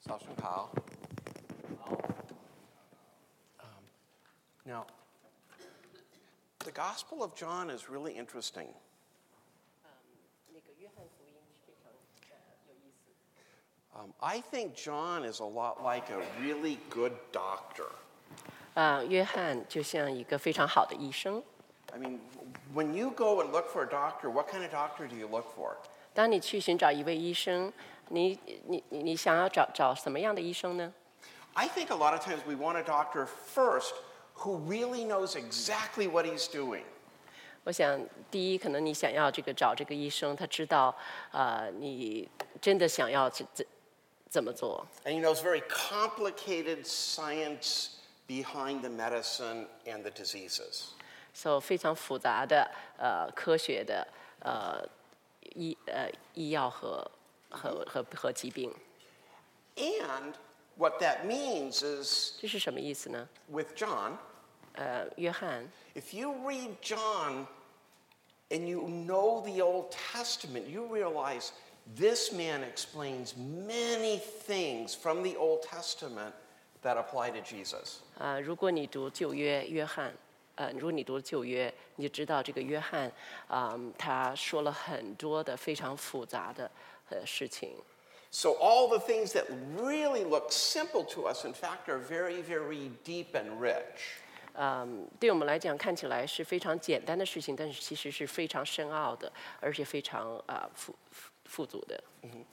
早上好。Now, the Gospel of John is really interesting. 那个约翰福音是非常有意思。 I think John is a lot like a really good doctor. 约翰就像一个非常好的医生。 I mean, when you go and look for a doctor, what kind of doctor do you look for? 当你去寻找一位医生，你想要找什么样的医生呢？ I think a lot of times we want a doctor first who really knows exactly what he's doing. 我想，第一，可能你想要找这个医生，他知道，你真的想要怎么做。 And he knows very complicated science behind the medicine and the diseases. So 非常复杂的科学的医药和疾病。 And what that means is, 这是什么意思呢？ with John, 约翰。 if you read John and you know the Old Testament, you realize this man explains many things from the Old Testament that apply to Jesus. 如果你读旧约，如果你读旧约，你就知道这个约翰，他说了很多的非常复杂的事情。 So all the things that really look simple to us, in fact, are very, very deep and rich. 对我们来讲看起来是非常简单的事情，但是其实是非常深奥的，而且非常富足的。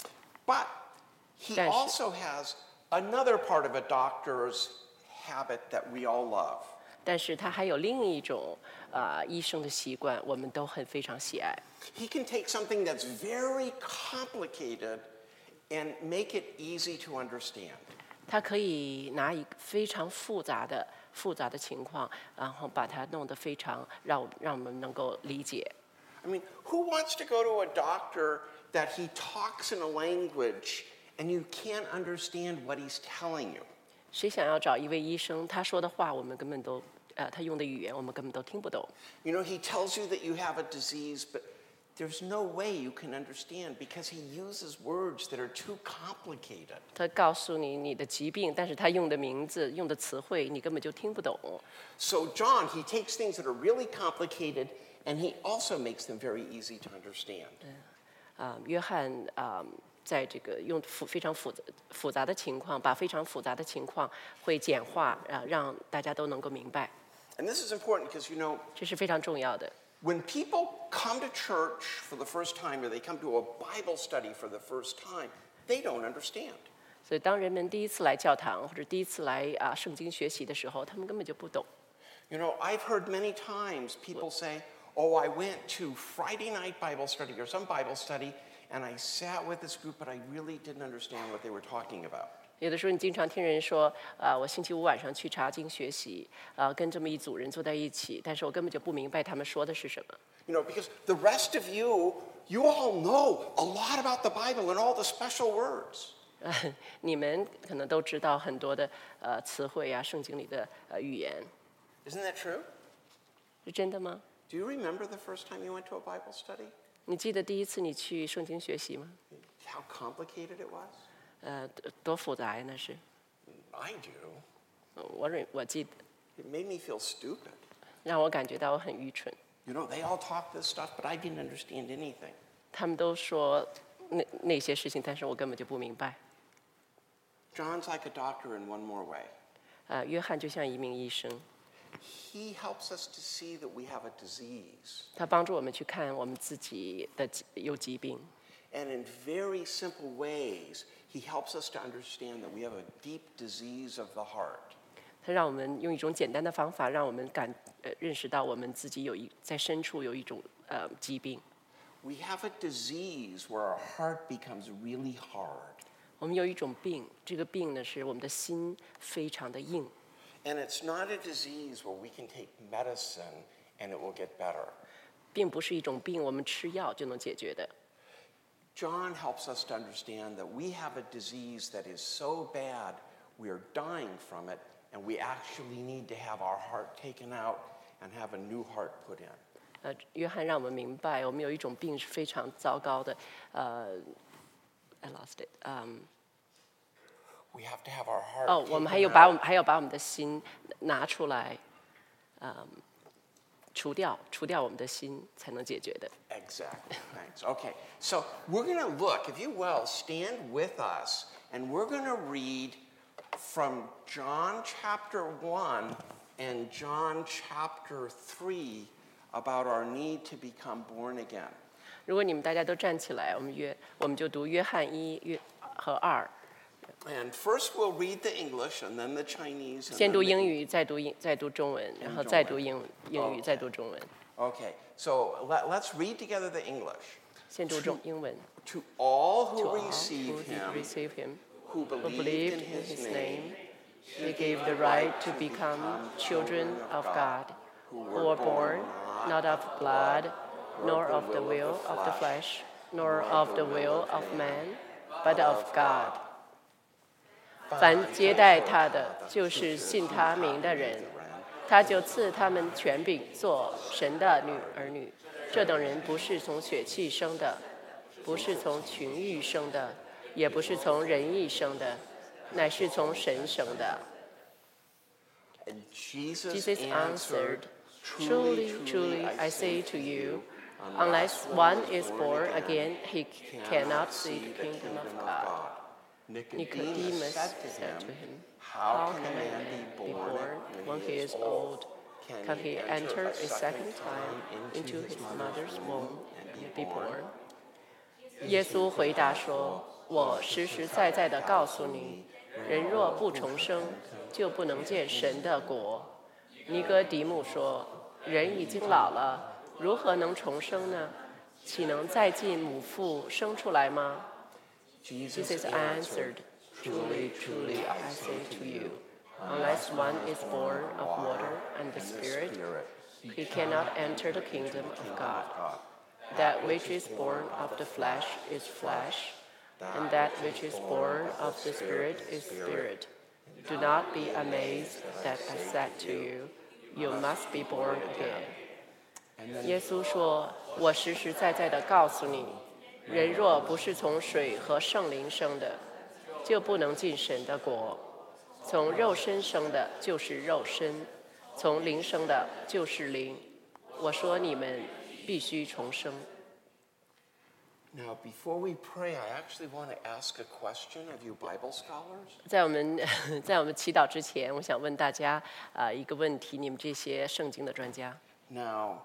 But he also has another part of a doctor's habit that we all love. 但是他还有另一种医生的习惯，我们都非常喜爱。 He can take something that's very complicated and make it easy to understand. 他可以拿一个非常复杂的情况，然后把它弄得非常让我们能够理解。 I mean, who wants to go to a doctor that he talks in a language and you can't understand what he's telling you? 谁想要找一位医生，他说的话我们根本都他用的语言我们根本都听不懂。 You know, he tells you that you have a disease, but there's no way you can understand because he uses words that are too complicated. 他告诉你的疾病，但是他用的名字、用的词汇，你根本就听不懂。 So John, he takes things that are really complicated and he also makes them very easy to understand. 约翰在这个用非常复杂的情况，把非常复杂的情况会简化，让大家都能够明白。 And this is important because, you know, 这是非常重要的。 when people come to church for the first time or they come to a Bible study for the first time, they don't understand. 所以，当人们第一次来教堂或者第一次来圣经学习的时候，他们根本就不懂。 You know, I've heard many times people say, "Oh, I went to Friday night Bible study or some Bible study, and I sat with this group, but I really didn't understand what they were talking about." 有的时候，你经常听人说，我星期五晚上去查经学习，跟这么一组人坐在一起，但是我根本就不明白他们说的是什么。 You know, because the rest of you, you all know a lot about the Bible and all the special words. 你们可能都知道很多的词汇啊，圣经里的语言。 Isn't that true? 是真的吗？ Do you remember the first time you went to a Bible study? 你记得第一次你去圣经学习吗？ How complicated it was? 多复杂呀，那是。 I do. 我记得， It made me feel stupid. 让我感觉到我很愚蠢。 You know, they all talk this stuff, but I didn't understand anything. 他们都说那些事情，但是我根本就不明白。 John's like a doctor in one more way. 约翰就像一名医生， He helps us to see that we have a disease. 他帮助我们去看我们自己的有疾病。 And in very simple ways, he helps us to understand that we have a deep disease of the heart. 他让我们用一种简单的方法，让我们认识到我们自己在深处有一种疾病。 We have a disease where our heart becomes really hard. 我们有一种病，这个病呢是我们的心非常的硬。 And it's not a disease where we can take medicine and it will get better. 并不是一种病，我们吃药就能解决的。 John helps us to understand that we have a disease that is so bad we are dying from it, and we actually need to have our heart taken out and have a new heart put in. 约翰让我们明白，我们有一种病是非常糟糕的。I lost it. We have to have our heart 哦，我们 taken 还有 out. 还要把我们的心拿出来，除掉我们的心才能解决的。 Exactly. Thanks. Okay. So we're going to look, if you will, stand with us, and we're going to read from John chapter 1 and John chapter 3 about our need to become born again. 如果你们大家都站起来，我们就读约翰1和2。 And first we'll read the English and then the Chinese. And 先 then 读 the 英语，再读中文，然后再读英语，再读中文。 Okay, so let's read together the English. 先读英文。 To all To who all who receive did him, receive him, who who believed believed in in his his name, name, he gave the right to become children of God, who were born not of blood, nor of the will of the flesh, nor of the will of man, but of God. 凡接待他的，就是信他名的人，他就赐他们权柄做神的儿女。这等人不是从血气生的，不是从情欲生的，也不是从人意生的，乃是从神生的。 And Jesus Jesus answered, answered, Truly, truly, I say to you, unless one is born again, he cannot see the kingdom of God. Nicodemus said to him, How can a man be born when he is old? Can he enter a second time into his mother's womb and be born? 耶稣回答说：“我实实在在的告诉你，人若不重生，就不能见神的国。”尼哥底母说：“人已经老了，如何能重生呢？岂能再进母腹生出来吗？” Jesus answered, Truly, truly, I say to you, unless one is born of water and the Spirit, he cannot enter the kingdom of God. That which is born of the flesh is flesh, and that which is born of the Spirit is spirit. Do not be amazed that I said to you, you must be born again. 耶稣说：“我实实在在的告诉你，人若不是从水和圣灵生的，就不能进神的国。从肉身生的就是肉身，从灵生的就是灵。我说你们必须重生。” Now, before we pray, I actually want to ask a question of you Bible scholars. 在我们祈祷之前，我想问大家一个问题：你们这些圣经的专家， Now,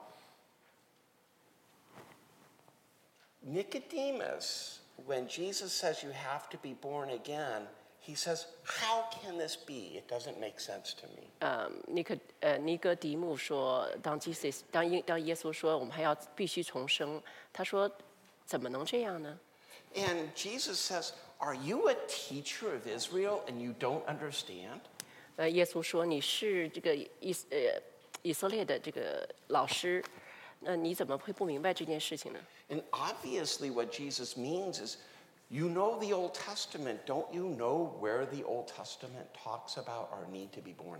Nicodemus, when Jesus says you have to be born again, he says, how can this be? It doesn't make sense to me. 尼哥底母说，当耶稣说我们还要必须重生，他说怎么能这样呢？ And Jesus says, are you a teacher of Israel and you don't understand? 耶稣说你是这个以色列的这个老师，那你怎么会不明白这件事情呢？ And obviously what Jesus means is, you know the Old Testament. Don't you know where the Old Testament talks about our need to be born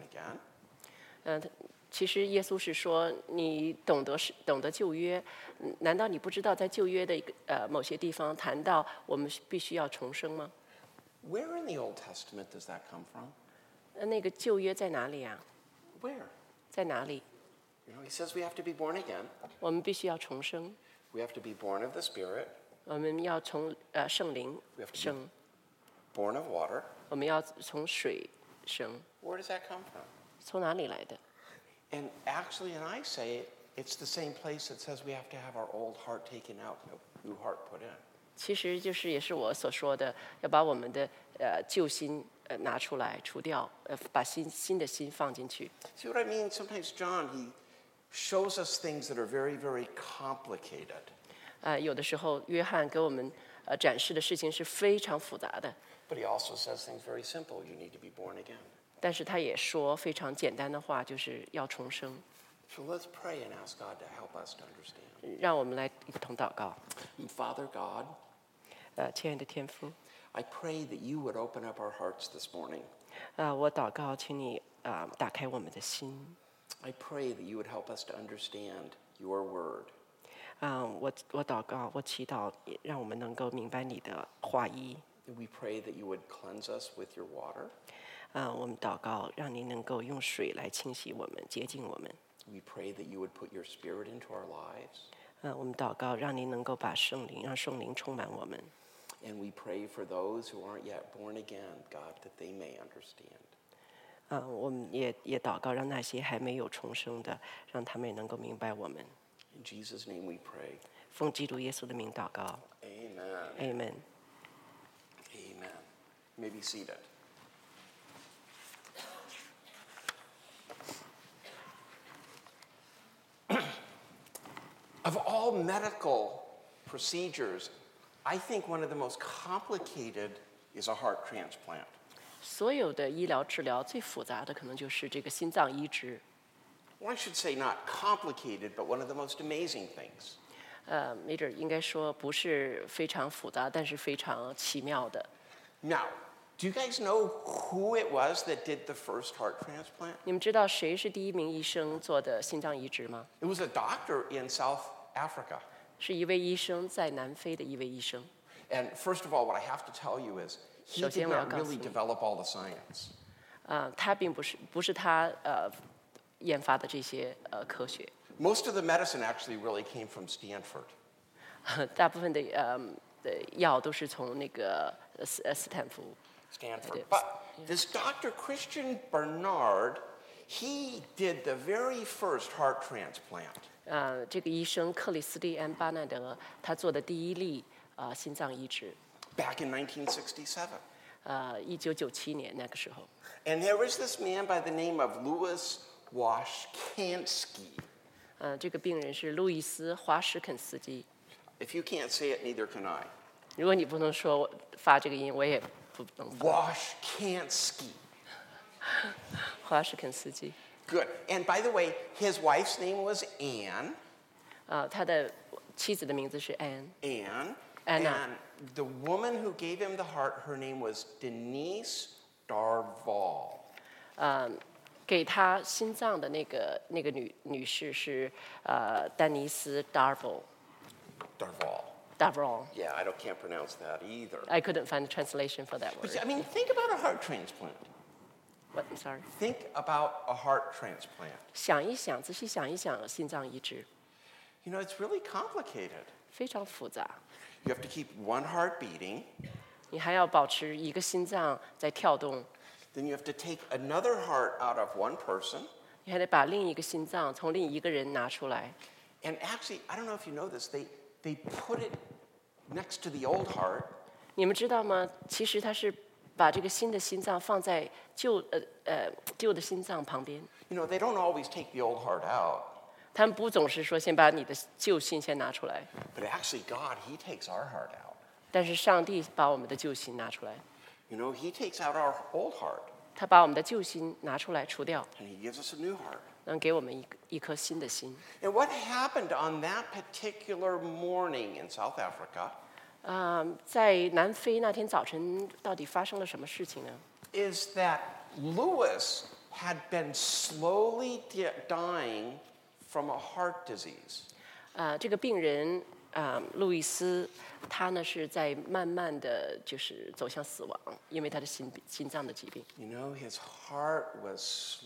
again? 其实耶稣是说，你懂得旧约，难道你不知道在旧约的某些地方谈到我们必须要重生吗？ Where in the Old Testament does that come from? 那个旧约在哪里啊？ Where? 在哪里？ You know, he says we have to be born again. 我们必须要重生， We have to be born of the Spirit, 我们要从圣灵生， born of water. 我们要从水生。 Where does that come from? 从哪里来的？ And actually, and I say it, it's the same place that says we have to have our old heart taken out and a new heart put in. 其实也是我所说的，要把我们的旧心拿出来除掉，把新的心放进去。 See what I mean? Sometimes John, he shows us things that are very, very complicated. 有的时候约翰给我们展示的事情是非常复杂的， But he also says things very simple. You need to be born again. 但是他也说非常简单的话，就是要重生。 So let's pray and ask God to help us to understand. 让我们来一同祷告。 Father God, 亲爱的天父， I pray that you would open up our hearts this morning. 我祷告，请你打开我们的心。 I pray that you would help us to understand your word. 我祷告，我祈祷，让我们能够明白你的话意。 We pray that you would cleanse us with your water. 我们祷告，让您能够用水来清洗我们，洁净我们。 We pray that you would put your Spirit into our lives. 我们祷告，让您能够把让圣灵充满我们。 And we pray for those who aren't yet born again, God, that they may understand. 我们也祷告，让那些还没有重生的，让他们也能够明白我们。 In Jesus' name we pray. 奉基督耶稣的名祷告。 Amen. Amen. Amen. You may be seated. Of all medical procedures, I think one of the most complicated is a heart transplant. 所有的医疗治疗最复杂的可能就是这个心脏移植。 Well, I should say not complicated, but one of the most amazing things. 没准应该说不是非常复杂，但是非常奇妙的。 Now, do you guys know who it was that did the first heart transplant? 你们知道谁是第一名医生做的心脏移植吗？ It was a doctor in South Africa. 是一位医生，在南非的一位医生。 And first of all, what I have to tell you is he did not really develop all the science. 他并不是他研发的这些科学。 Most of the medicine actually really came from Stanford. 大部分的药都是从那个斯坦福。 Stanford. But this Dr. Christian Barnard, he did the very first heart transplant. 这个医生克里斯蒂安·巴纳德，他做的第一例心脏移植。 Back in 1967. 1997年那个时候。 And there was this man by the name of Louis Washkansky. 这个病人是路易斯·华什肯斯基。 If you can't say it, neither can I. 如果你不能说发这个音，我也不能发。 Washkansky. 华什肯斯基。 Good. And by the way, his wife's name was Anne. 他的妻子的名字是 Anne。 Anne. Anna. And the woman who gave him the heart, her name was Denise Darval. 给他心脏的那个女士是丹尼斯 Darval. Darval. Yeah, I can't pronounce that either. I couldn't find a translation for that word. But, I mean, think about a heart transplant. What? I'm sorry. Think about a heart transplant. 想一想，仔细想一想，心脏移植。 You know, it's really complicated. 非常复杂。 You have to keep one heart beating. 你还要保持一个心脏在跳动。 Then you have to take another heart out of one person. 你还得把另一个心脏从另一个人拿出来。 And actually, I don't know if you know this, they put it next to the old heart. 你们知道吗？其实他是把这个新的心脏放在旧的心脏旁边。 You know, they don't always take the old heart out. 他们不总是说先把你的旧心先拿出来。 But actually, God, He takes our heart out. 但是上帝把我们的旧心拿出来。 You know, He takes out our old heart. 他把我们的旧心拿出来除掉， And He gives us a new heart. 能给我们一颗新的心。 And what happened on that particular morning in South Africa? 在南非那天早晨，到底发生了什么事情呢？ Is that Louis had been slowly dying from a heart disease. 这个病人路易斯，他呢是在慢慢的就是走向死亡，因为他的心脏的疾病。 You know, his heart was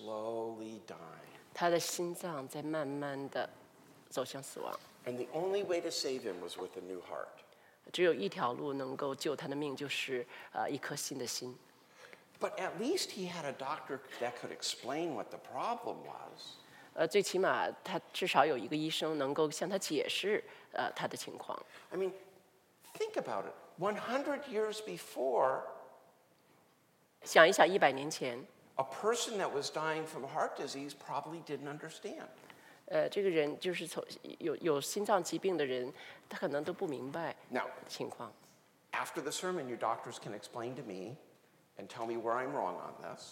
slowly dying. 他的心脏在慢慢的走向死亡。 And the only way to save him was with a new heart. 只有一条路能够救他的命，就是一颗新的心。 But at least he had a doctor that could explain what the problem was. 最起码他至少有一个医生能够向他解释他的情况。 I mean, think about it. 100 years before, 想一想，100年前， a person that was dying from heart disease probably didn't understand. 这个人就是有心脏疾病的人，他可能都不明白 Now, 情况。 after the sermon, your doctors can explain to me and tell me where I'm wrong on this.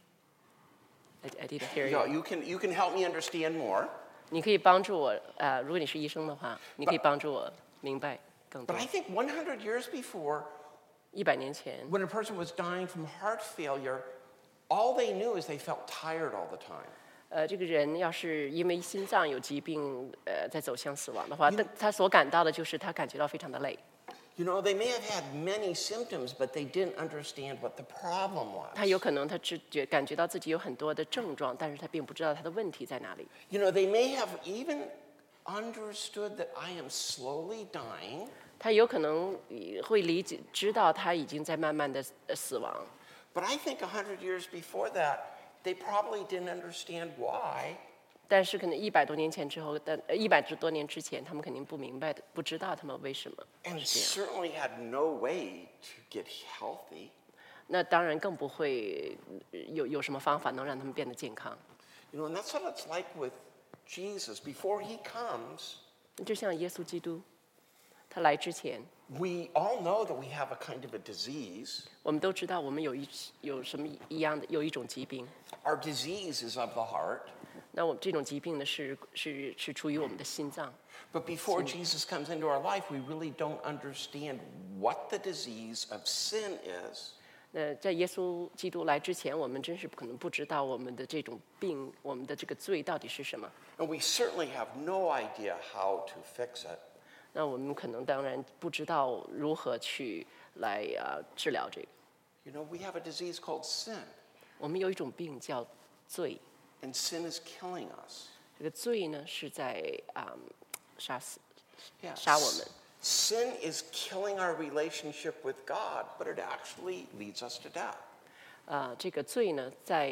I didn't hear Yeah, you. you can help me understand more. 你可以帮助我，如果你是医生的话，你可以帮助我明白更 But 多 I。think 100 years before, 100年前， when a person was dying from heart failure, all they knew is they felt tired all the time. 这个人要是因为心脏有疾病，在走向死亡的话，他所感到的就是他感觉到非常的累。 You know, they may have had many symptoms, but they didn't understand what the problem was. 他有可能他感觉到自己有很多的症状，但是他并不知道他的问题在哪里。 You know, they may have even understood that I am slowly dying. 他有可能会知道他已经在慢慢的死亡。 But I think 100 years before that, they probably didn't understand why. 但是可能100多年前之后，100多年之前，他们肯定不明白的，不知道他们为什么。 And certainly had no way to get healthy. 那当然更不会有什么方法能让他们变得健康。 You know, and that's what it's like with Jesus. Before he comes, 就像耶稣基督，他来之前， we all know that we have a kind of a disease. 我们都知道我们有什么一样的有一种疾病。 Our disease is of the heart. 那我们这种疾病呢是出于我们的心脏。 But before Jesus comes into our life, we really don't understand what the disease of sin is. 在耶稣基督来之前，我们真是可能不知道我们的这种病，我们的这个罪到底是什么。 And we certainly have no idea how to fix it. 那我们可能当然不知道如何去来治疗这个。 You know, we have a disease called sin. 我们有一种病叫罪。 And sin is killing us. 这个罪呢是在杀我们。 Sin is killing our relationship with God, but it actually leads us to death. 这个罪呢，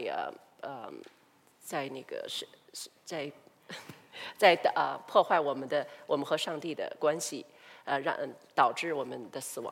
在那个在破坏我们和上帝的关系，导致我们的死亡。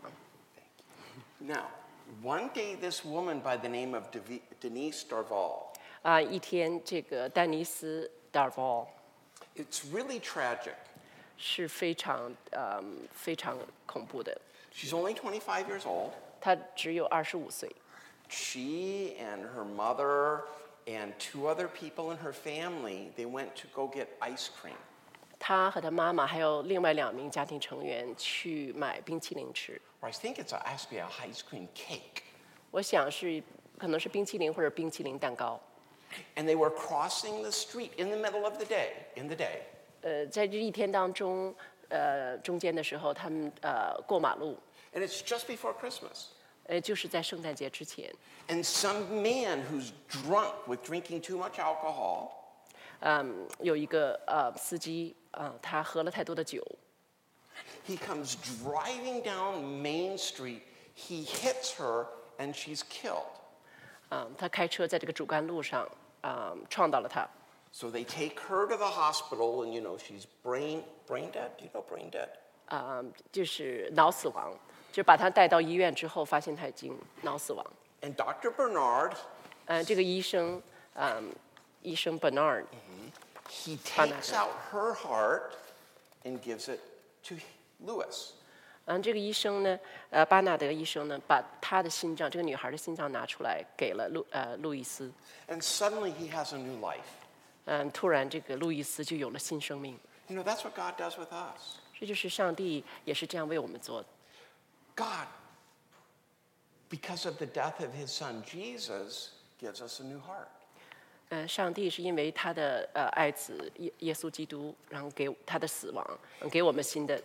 Now, one day, this woman by the name of Denise Darval. 一天，这个丹尼斯·达尔沃 It's really tragic. 是非常恐怖的。 She's only 25 years old. 她只有25岁。 She and her mother and 2 other people in her family, they went to go get ice cream. 她和她妈妈还有另外2名家庭成员去买冰淇淋吃。 Or I think it's actually a ice cream cake. 我想可能是冰淇淋或者冰淇淋蛋糕。 And they were crossing the street in the middle of the day. 在这一天当中，中间的时候，他们过马路。 And it's just before Christmas. 就是在圣诞节之前。 And some man who's drunk with drinking too much alcohol. 有一个司机他喝了太多的酒。 He comes driving down Main Street. He hits her, and she's killed. 他开车在这个主干路上撞到了她。 So they take her to the hospital, and you know she's brain dead. Do you know brain dead? 就是脑死亡，就把她带到医院之后，发现她已经脑死亡。 And Dr. Bernard. 这个医生 Bernard. He takes out her heart and gives it to Louis. 这个医生呢，巴纳德医生呢，把他的心脏，这个女孩的心脏拿出来给了路易斯。 And suddenly he has a new life. 突然这个路易斯就有了新生命。 You know, that's what God does with us. 这就是上帝也是这样为我们做的。 God, because of the death of his son Jesus, gives us a new heart. 上帝是因为他的爱子耶稣基督，然后给他的死亡，给我们新的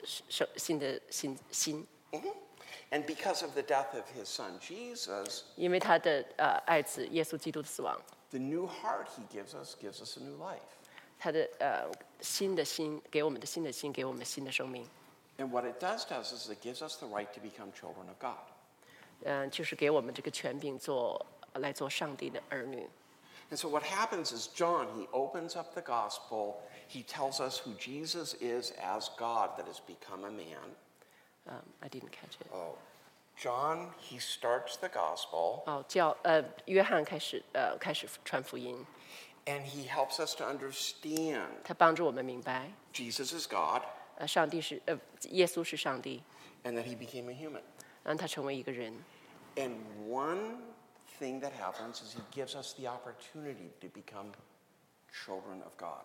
心。 And because of the death of his son Jesus, 因为他的爱子耶稣基督的死亡， the new heart he gives us a new life. 他的新的心给我们的新的心，给我们新的生命。 And what it does is it gives us the right to become children of God. 就是给我们这个权柄来做上帝的儿女。 And so what happens is John, he opens up the gospel. He tells us who Jesus is as God that has become a man. I didn't catch it. Oh, John, he starts the gospel. 约翰开始传福音。 And he helps us to understand. 他帮助我们明白。 Jesus is God. 耶稣是上帝。 And that he became a human. 让他成为一个人。 And one thing that happens is he gives us the opportunity to become children of God.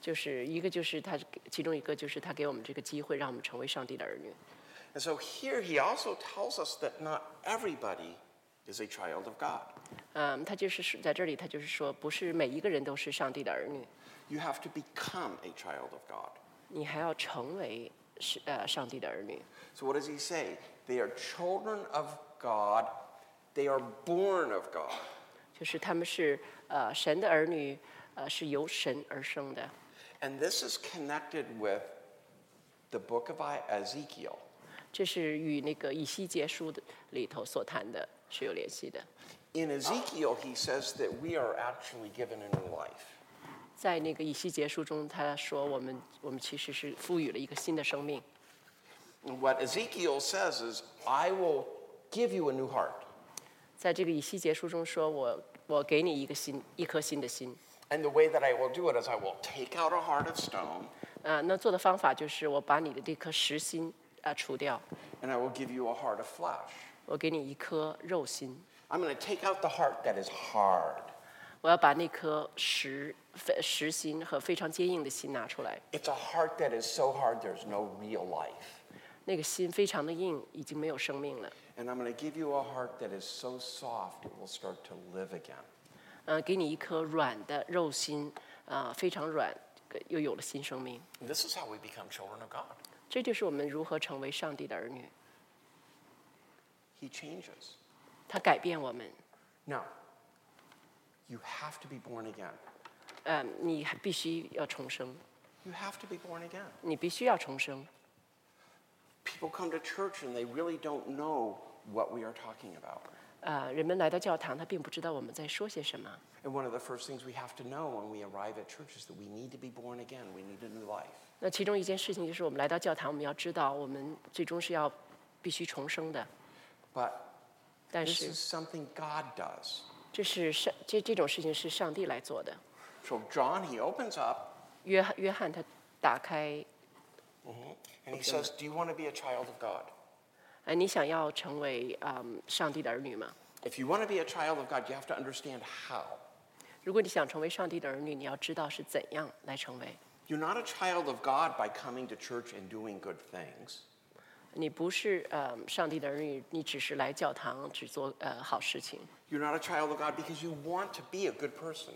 其中一个就是他给我们这个机会，让我们成为上帝的儿女。 And so here he also tells us that not everybody is a child of God. 他就是在这里，他就是说，不是每一个人都是上帝的儿女。 You have to become a child of God. 你还要成为上帝的儿女。 So what does he say? They are children of God. They are born of God. 就是他们是神的儿女，是由神而生的。 And this is connected with the book of Ezekiel. 这是与那个以西结书的里头所谈的是有联系的。 In Ezekiel, he says that we are actually given a new life. 在那个以西结书中，他说我们其实是赋予了一个新的生命。 And what Ezekiel says is, I will give you a new heart. 在这个以西结书中说，我给你一颗新的心。 And the way that I will do it is I will take out a heart of stone. 那做的方法就是我把你的这颗实心除掉， And I will give you a heart of flesh. 我给你一颗肉心。 I'm going to take out the heart that is hard. 我要把那颗实心和非常坚硬的心拿出来。 It's a heart that is so hard there's no real life. 那个心非常的硬，已经没有生命了。 And I'm going to give you a heart that is so soft it will start to live again. 给你一颗软的肉心，非常软，又有了新生命。 And this is how we become children of God. 这就是我们如何成为上帝的儿女。 He changes. 他改变我们。 Now, you have to be born again. 你必须要重生， You have to be born again. 你必须要重生。 People come to church and they really don't know what we are talking about. 人们来到教堂，他并不知道我们在说些什么。 And one of the first things we have to know when we arrive at church is that we need to be born again. We need a new life. 那其中一件事情就是我们来到教堂，我们要知道我们最终是必须重生的。 But 但 this 是 is something God does. 这种事情是上帝来做的。 So John, he opens up 约翰他打开， and he says, do you want to be a child of God? 你想要成为上帝的儿女吗？ If you want to be a child of God, you have to understand how. 如果你想成为上帝的儿女，你要知道是怎样来成为。 You're not a child of God by coming to church and doing good things. 你不是上帝的儿女，你只是来教堂只做好事情。 You're not a child of God because you want to be a good person.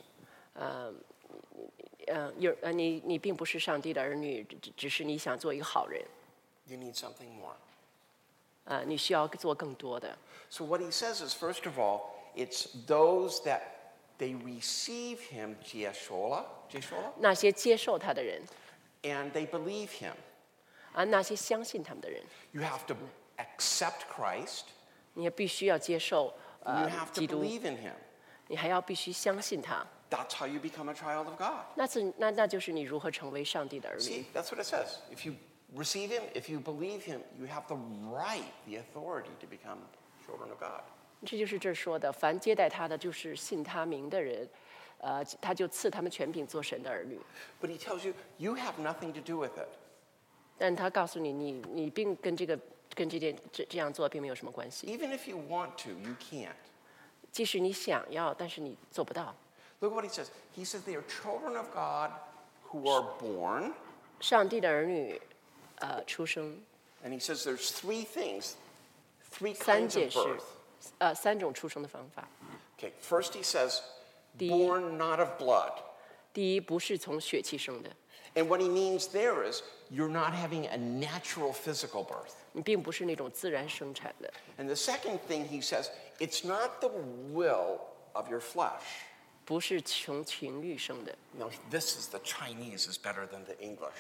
你并不是上帝的儿女，只是你想做一个好人。 You need something more. 你需要做更多的。 So what he says is, first of all, it's those that they receive him, Jeshola, 那些接受他的人， and they believe him. 那些相信他们的人， You have to accept Christ. 你也必须要接受 You have to 基督， believe in him. 你还要必须相信他。 That's how you become a child of God. 那就是你如何成为上帝的儿女。 See, that's what it says. If you receive him, if you believe him, you have the right, the authority to become children of God. 这就是这儿说的，凡接待他的，就是信他名的人，他就赐他们权柄做神的儿女。 But he tells you, you have nothing to do with it. 但他告诉你，你并跟这样做并没有什么关系。 Even if you want to, you can't. 即使你想要，但是你做不到。 Look what he says. He says they are children of God who are born. 上帝的儿女，出生 And he says there's three things, three 三 kinds 件 of 事 birth.， 三种出生的方法。 Okay, first he says, The- born not of blood. 第一，不是从血气生的， And what he means there is you're not having a natural physical birth. 你并不是那种自然生产的。 And the second thing he says, it's not the will of your flesh. 不是从情欲生的。 Now, this is the Chinese is better than the English.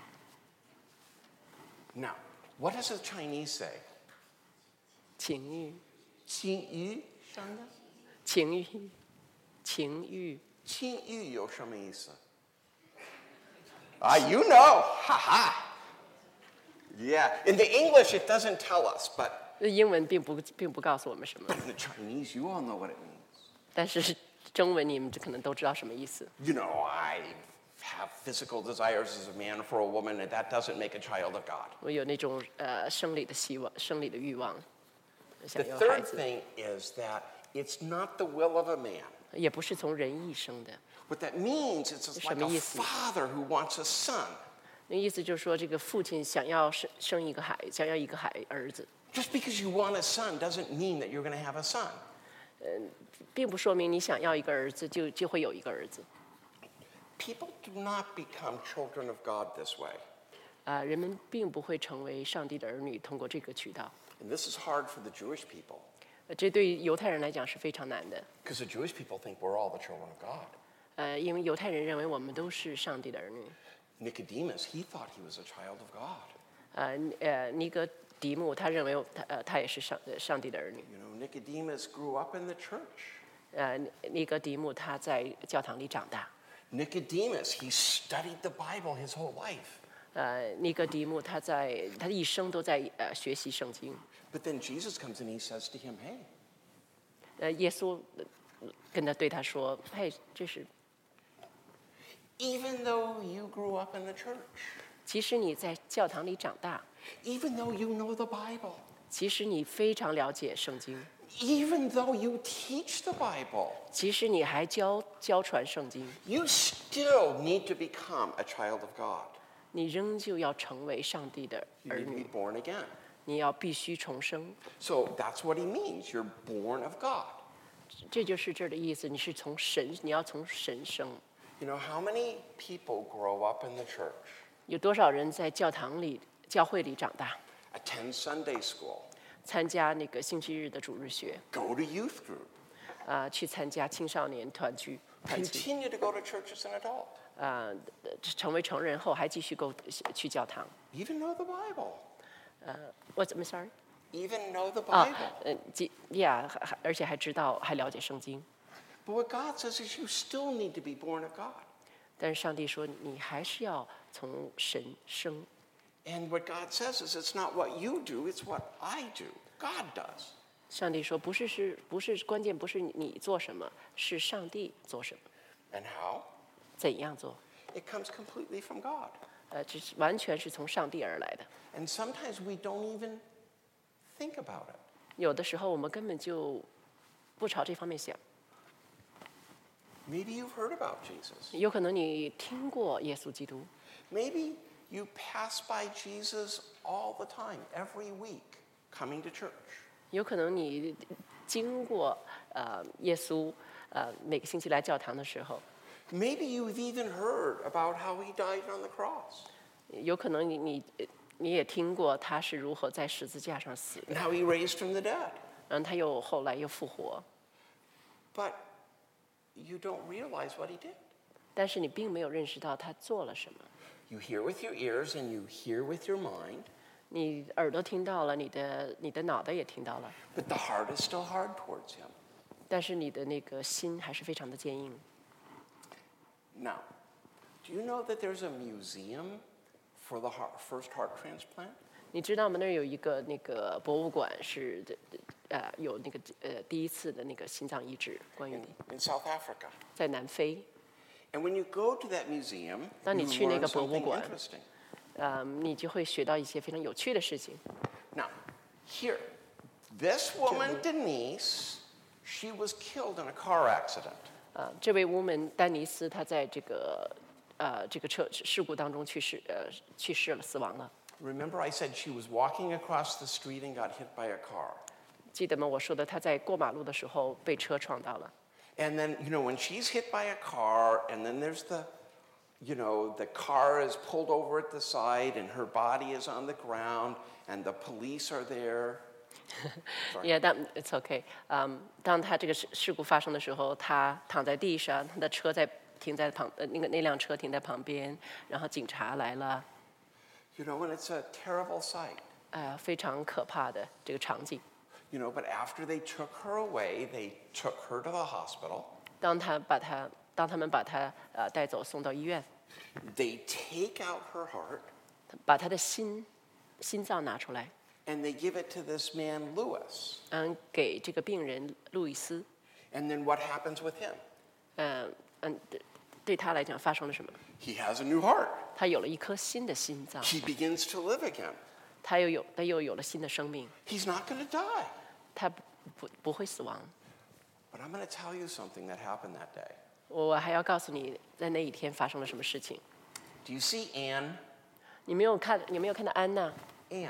Now, what does the Chinese say? 情欲， 情欲生的？ 情欲，情欲。 情欲有什么意思？You know, haha. Yeah, in the English it doesn't tell us, but 英文并不告诉我们什么， in the Chinese you all know what it means. 但是中文你们可能都知道什么意思。 You know, I have physical desires as a man for a woman, and that doesn't make a child of God. 我有那种生理的希望，生理的欲望， The 想要孩 third 子， thing is that it's not the will of a man. 也不是从人意生的。 What that means is it's like a 什么意思？ father who wants a son. 那意思就是说，这个父亲想要生一个想要一个儿子， Just because you want a son doesn't mean that you're going to have a son. 并不说明你想要一个儿子就会有一个儿子。 People do not become children of God this way. 人们并不会成为上帝的儿女，通过这个渠道。 And this is hard for the Jewish people. 这对犹太人来讲是非常难的。 Because the Jewish people think we're all the children of God. 因为犹太人认为我们都是上帝的儿女。 Nicodemus, he thought he was a child of God. 尼哥底母他认为他也是上帝的儿女。 Nicodemus grew up in the church. 尼哥底母他在教堂里长大。 Nicodemus, he studied the Bible his whole life. 尼哥底母他的一生都在学习圣经。 But then Jesus comes and he says to him, "Hey." 耶稣对他说：“嘿，这是。” Even though you grew up in the church. 即使你在教堂里长大。 Even though you know the Bible. 即使你非常了解圣经。 Even though you teach the Bible. 即使你还教传圣经。 You still need to become a child of God. 你仍旧要成为上帝的儿女。 You need to be born again. 你要必须重生。 So that's what he means. You're born of God. 这就是这儿的意思，你要从神生。 How many people grow up in the church? 有多少人在教会里长大 Attend Sunday school. 参加那个星期日的主日学 Go to youth group. 去参加青少年团契 Continue to go to church as an adult. 成为成人后还继续去教堂 Even know the Bible. I'm sorry Even know the Bible. 而且还了解圣经。 But what God says is you still need to be born of God. 但是上帝说你还是要从神生。 And what God says is it's not what you do, it's what I do. God does. 上帝说不是关键不是你做什么，是上帝做什么。 And how? 怎样做？ It comes completely from God. 这是完全是从上帝而来的。 And sometimes we don't even think about it. 有的时候我们根本就不朝这方面想。 Maybe you've heard about Jesus. 有可能你听过耶稣基督。 Maybe you pass by Jesus all the time, every week, coming to church. 有可能你经过耶稣每个星期来教堂的时候。 Maybe you've even heard about how he died on the cross. 有可能你也听过他是如何在十字架上死的。 And how he raised from the dead. 然后他后来又复活。 But you don't realize what he did. 但是你并没有认识到他做了什么。 You hear with your ears and you hear with your mind. 你耳朵听到了，你的脑袋也听到了。 But the heart is still hard towards him. 但是你的那个心还是非常的坚硬。 Now, do you know that there's a museum for the first heart transplant? 你知道吗？那儿有一个那个博物馆是有那个第一次的那个心脏移植，关于 In South Africa. 在南非。 And when you go to that museum, 当你 you 去那 learn 个博物 something 馆 interesting. 你就会学到一些非常有趣的事情。 Now, here, this woman, Denise, she was killed in a car accident. 这位woman丹尼斯，她在这个事故当中去世了，死亡了。 Remember I said she was walking across the street and got hit by a car. 记得吗？我说的，她在过马路的时候被车撞到了。 And then, when she's hit by a car, and then there's the car is pulled over at the side, and her body is on the ground, and the police are there. Yeah, it's okay. 当她这个事故发生的时候，她躺在地上，她的车停在那辆车停在旁边，然后警察来了。 And it's a terrible sight. 非常可怕的这个场景。 But after they took her away, they took her to the hospital. 当他们把她带走送到医院， They take out her heart. 把她的心脏拿出来， And they give it to this man, Lewis. 给这个病人路易斯。 And then what happens with him? 对他来讲发生了什么？ He has a new heart. 他有了一颗新的心脏， He begins to live again. 他又有了新的生命， He's not going to die. 他不会死亡。 But I'm going to tell you something that happened that day. 我还要告诉你，在那一天发生了什么事情。 Do you see Anne? 你没有看到安娜？ Anne.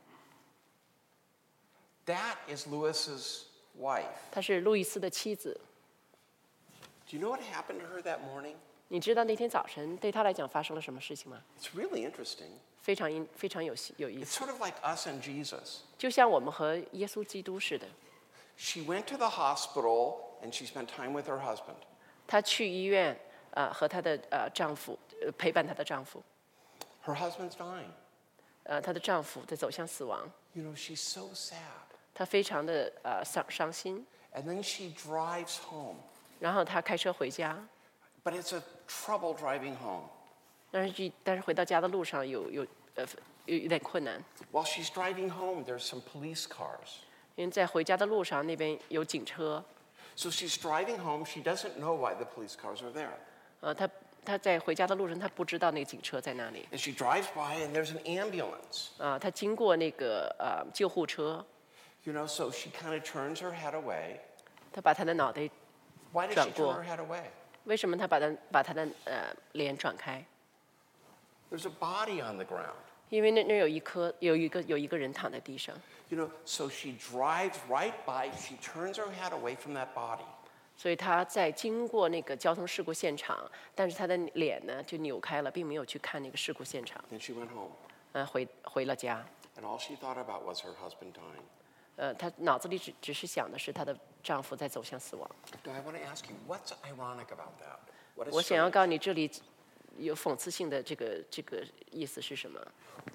That is Lewis's wife. 她是路易斯的妻子。 Do you know what happened to her that morning? 你知道那天早晨对她来讲发生了什么事情吗？ It's really interesting. 非常有意 It's 思， sort of like us and Jesus. 就像我们和耶稣基督似的。 She went to the hospital and she spent time with her husband. 她去医院，和她的丈夫陪伴她的丈夫， Her husband's dying. 她的丈夫在走向死亡， You know, she's so sad. 她非常的伤心。 And then she drives home. 然后她开车回家， But it's a trouble driving home. 但是回到家的路上有点困难， While she's driving home, there's some police cars. 因为在回家的路上那边有警车， So she's driving home. She doesn't know why the police cars are there. 她在回家的路上，她不知道那个警车在哪里。 And she drives by and there's an ambulance. 她经过那个救护车， You know, so she kind of turns her head away. 她把她的脑袋， Why does she turn 转过。 her head away? 为什么她把她的脸转开？ There's a body on the ground. 因为那有一个人躺在地上， You know, so she drives right by. She turns her head away from that body. 所以她在经过那个交通事故现场，但是她的脸呢就扭开了，并没有去看那个事故现场。 Then she went home. 回了家， And all she thought about was her husband dying. 她脑子里只是想的是她的丈夫在走向死亡。 Now, I want to ask you, what's ironic about that? What is 我想要 strange? 告诉你，这里有讽刺性的这个意思是什么？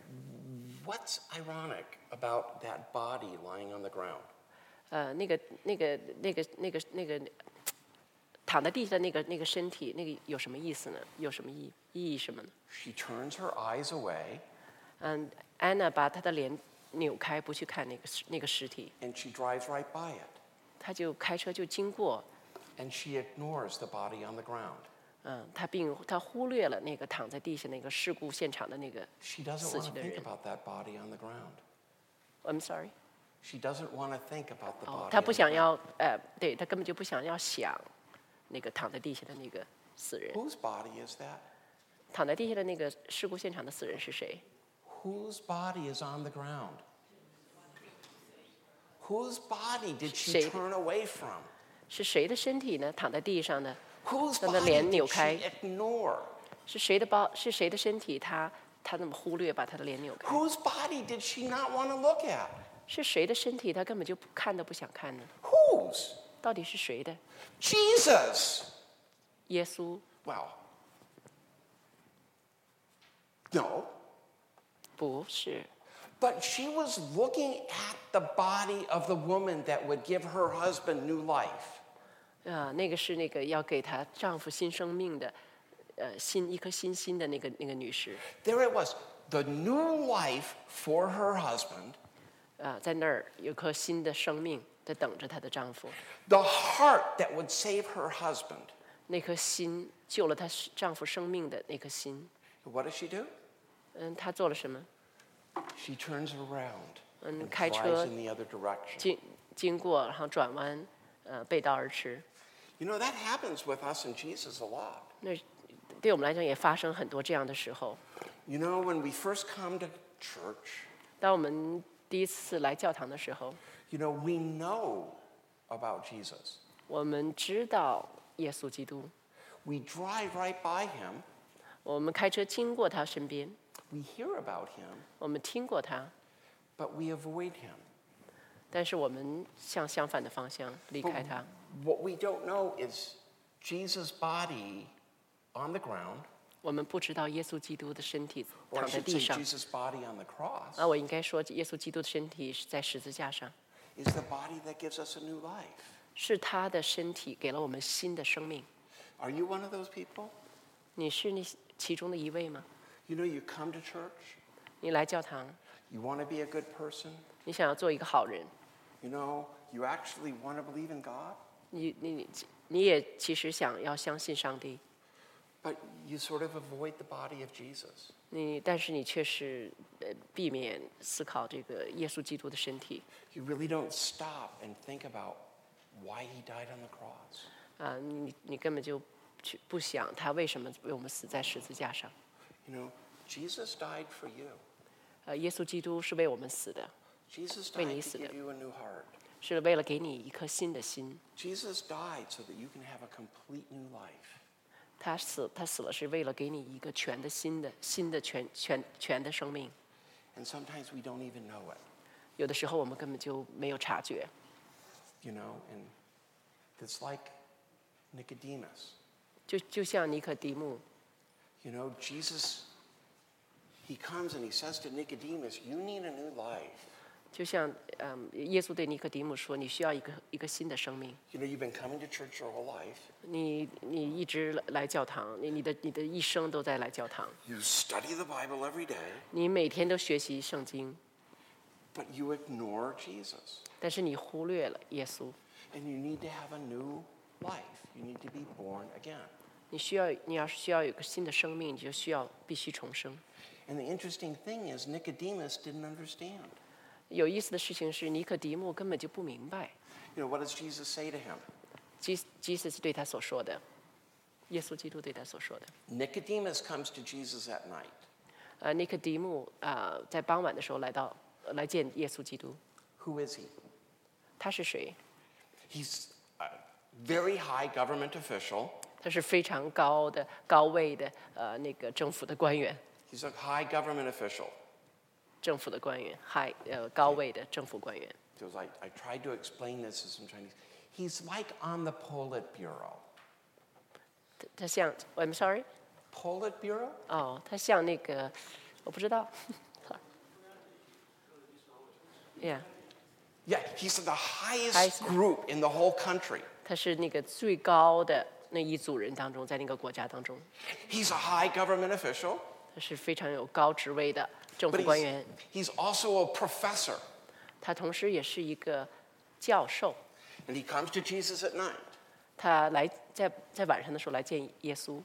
What's ironic about that body lying on the ground? 那个躺在地上的那个身体，那个有什么意思呢？有什么意义什么呢？ She turns her eyes away 安娜把她的脸扭开，不去看那个尸体， and she drives right by it. 她就开车就经过， And she ignores the body on the ground. 她忽略了那个躺在地下那个事故现场的那个 She doesn't 死 want 去 to 的 think 人。 about that body on the ground. I'm sorry， She doesn't want to think about the body. 她 on 不 the 想 ground. 要对她根本就不想要想那个躺在地下的那个死人。 Whose body is that? 躺在地下的那个事故现场的死人是谁？ Whose body is on the ground? Whose body did she Shade. turn away from? 是谁的身体呢？躺在地上呢？ Whose 让她 body 脸扭 did 开。 she ignore? 是谁的身体？她那么忽略，把她的脸扭开。 Whose body did she not want to look at? 是谁的身体？她根本就看都不想看呢？ Whose? 到底是谁的？ Jesus. 耶稣 Well, no. 不是， But she was looking at the body of the woman that would give her husband new life. 那个是那个要给她丈夫新生命的，一颗新心的那个女士， There it was, the new life for her husband, 在那儿有颗新的生命在等着她的丈夫， the heart that would save her husband. 那颗心救了她丈夫生命的那颗心。 What does she do? 她做了什么？ She turns around and 开 drives 车 in the other direction. 经过，然后转弯，背道而驰。 You know, that happens with us and Jesus a lot. 那对我们来讲也发生很多这样的时候。 You know, when we first come to church, 当我们第一次来教堂的时候， you know, we know about Jesus. 我们知道耶稣基督， We drive right by him. 我们开车经过他身边， We hear about him, 我们听过他， but we avoid him. 但是我们向相反的方向离开他。 What we don't know is Jesus' body on the ground, 我们不知道耶稣基督的身体 or I 躺在 should 地 say 上。 Jesus' body on the cross, 我应该说耶稣基督的身体是在十字架上， is the body that gives us a new life. 是他的身体给了我们新的生命。 Are you one of those people? 你是那其中的一位吗？ You know, you come to church, 你来教堂， you want to be a good person, 你想要做一个好人， you know, you actually want to believe in God, 你也其实想要相信上帝， but you sort of avoid the body of Jesus. 但是你却是避免思考这个耶稣基督的身体。 You really don't stop and think about why he died on the cross. 你根本就不想他为什么为我们死在十字架上。 You know, Jesus died for you. 耶稣基督是为我们死的， Jesus 为 died 你 to 死的。 give you a new heart. 是为了给你一颗新的心。 Jesus died so that you can have a complete new life. 他死了是为了给你一个全的新的全的生命。 And sometimes we don't even know it. 有的时候我们根本就没有察觉。 You know, and it's like Nicodemus. 就像尼可底母。 You know, Jesus, he comes and he says to Nicodemus, "You need a new life." 就像耶稣对尼可底母说，你需要一个新的生命。 You know, you've been coming to church your whole life. 你一直来教堂，你的一生都在来教堂。 You study the Bible every day. 你每天都学习圣经。 But you ignore Jesus. 但是你忽略了耶稣。 And you need to have a new life. You need to be born again. 你要是需要有个新的生命，你就必须重生。 And the interesting thing is Nicodemus didn't understand. 有意思的事情是，尼可底母根本就不明白。 You know, what does Jesus say to him? Jesus 对他所说的，耶稣基督对他所说的。 Nicodemus comes to Jesus at night. 尼可底母在傍晚的时候来见耶稣基督。 Who is he? 他是谁？ He's a very high government official. 他是非常高位的那个政府的官员。 He's a high government official. 政府的官员，高位的政府官员。 Because I tried to explain this to some Chinese. He's like on the Politburo. 他像 ，I'm sorry. Politburo? 哦，他像那个，我不知道。Yeah. Yeah, he's the highest group in the whole country. 他是那个最高的那一组人当中，在那个国家当中。 He's a high government official. 他是非常有高职位的政府 But 官员。 he's also a professor. 他同时也是一个教授。 And he comes to Jesus at night. 他在晚上的时候来见耶稣。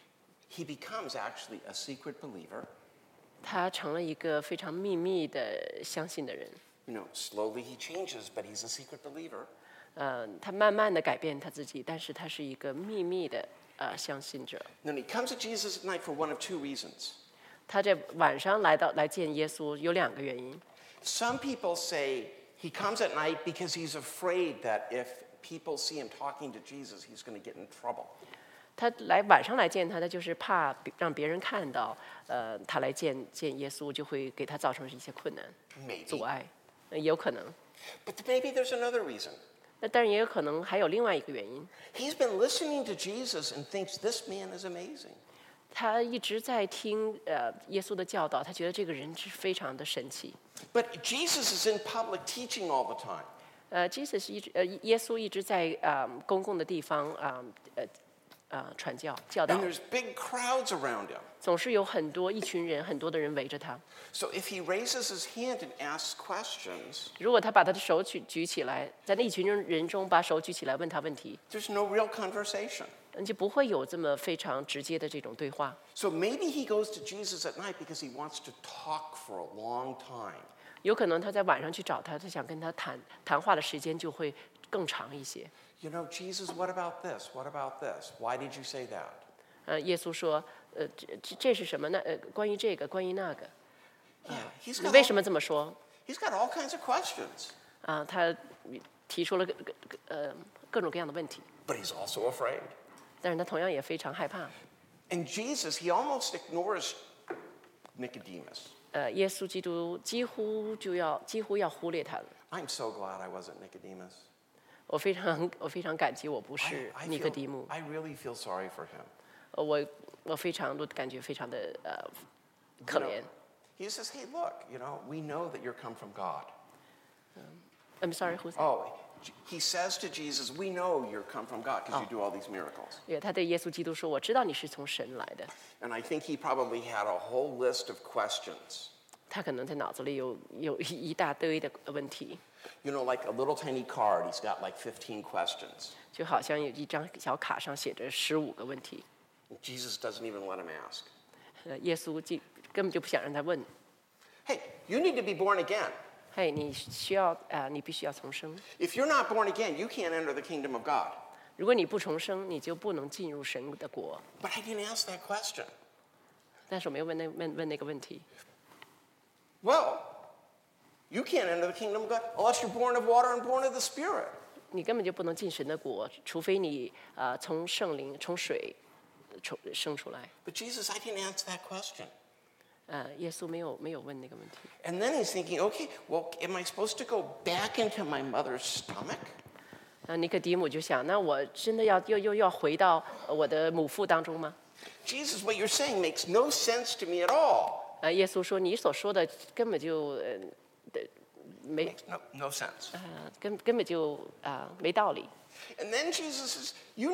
He becomes actually a secret believer. 他成了一个非常秘密的相信的人。 You know, slowly he changes, but he's a secret believer. 他慢慢的改变他自己，但是他是一个秘密的相信者。 Then he comes to Jesus at night for one of two reasons. 他在晚上来见耶稣有两个原因。 Some people say he comes at night because he's afraid that if people see him talking to Jesus, he's going to get in trouble. 他晚上来见他，他就是怕让别人看到，他来见耶稣就会给他造成一些困难、阻碍，有可能。 But maybe there's another reason. 那当然也有可能还有另外一个原因。 He's been listening to Jesus and thinks this man is amazing. 他一直在听耶稣的教导，他觉得这个人是非常的神奇。 But Jesus is in public teaching all the time. 耶稣一直在公共的地方传教导。 And there's big crowds around him. 总是有很多的人围着他。 So if he raises his hand and asks questions, 如果他把他的手举起来，在那一群人中把手举起来问他问题， there's no real conversation. 你就不会有这么非常直接的这种对话。 So maybe he goes to Jesus at night because he wants to talk for a long time. 有可能他在晚上去找他，他想跟他谈话的时间就会更长一些。 You know, Jesus, what about this? What about this? Why did you say that? 耶稣说，这是什么呢？关于这个，关于那个。 Yeah, 你为什么这么说？ he's got all kinds of questions. 他提出了各种各样的问题， But he's also afraid. 但是他同样也非常害怕。 And Jesus, he almost ignores Nicodemus. 耶稣基督几乎要忽略他了。 I'm so glad I wasn't Nicodemus. 我非常感激我不是尼可底母。 I really feel sorry for him. 我非常都感觉非常的可怜。 He says, "Hey, look, you know, we know that you're come from God." I'm sorry, who's that? Oh, he says to Jesus, "We know you're come from God because you do all these miracles." 他对耶稣基督说：“我知道你是从神来的。” And I think he probably had a whole list of questions. 他可能在脑子里有一大堆的问题。 You know, like a little t本 card, he's got like 15 questions. 就好像有一张小卡上写着15个问题。 Jesus doesn't even let him ask. 耶稣根本就不想让他问。 Hey, you need to be born again. 嘿，你必须要重生。 If you're not born again, you can't enter the kingdom of God. 如果你不重生，你就不能进入神的国。 But I didn't ask that question. 但是我没有问那个问题。 Well, you can't enter the kingdom of God unless you're born of water and born of the Spirit. 你根本就不能进神的国，除非你从圣灵、从水生出来。 But Jesus, I didn't answer that question. 耶稣没有问那个问题。 And then he's thinking, okay, well, am I supposed to go back into my mother's stomach? 尼可底母就想，那我真的又要回到我的母腹当中吗？ Jesus, what you're saying makes no sense to me at all. 耶稣说，你所说的根本就没 Makes no sense. 根本就没道理。 And then Jesus says, you